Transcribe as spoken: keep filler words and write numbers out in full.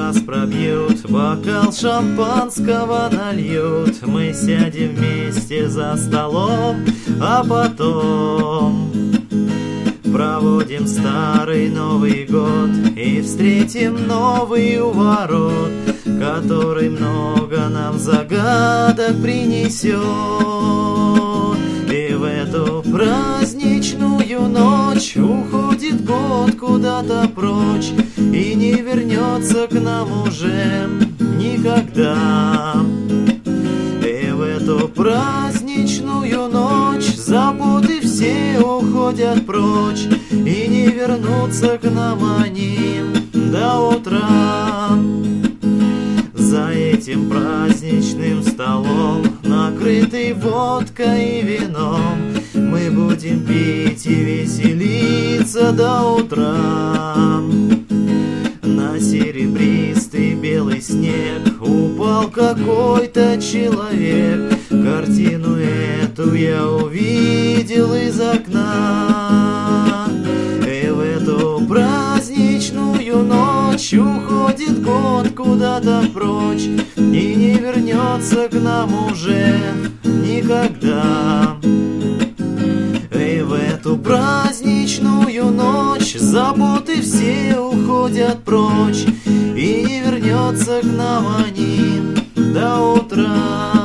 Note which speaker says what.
Speaker 1: час пробьют, бокал шампанского нальют, мы сядем вместе за столом, а потом проводим старый Новый год и встретим новый у ворот, который много нам загадок принесет. И в эту праздничную ночь уходит год куда-то прочь и не вернется к нам уже никогда. И в эту праздничную ночь заботы все уходят прочь, и не вернутся к нам они до утра. За этим праздничным столом, накрытый водкой и вином, мы будем пить и веселиться до утра. На серебристый белый снег упал какой-то человек. Картину эту я увидел из окна. И в эту праздничную ночь уходит год куда-то прочь и не вернется к нам уже никогда. И в эту праздничную ночь заботы все уходят прочь и не вернется к нам они до утра.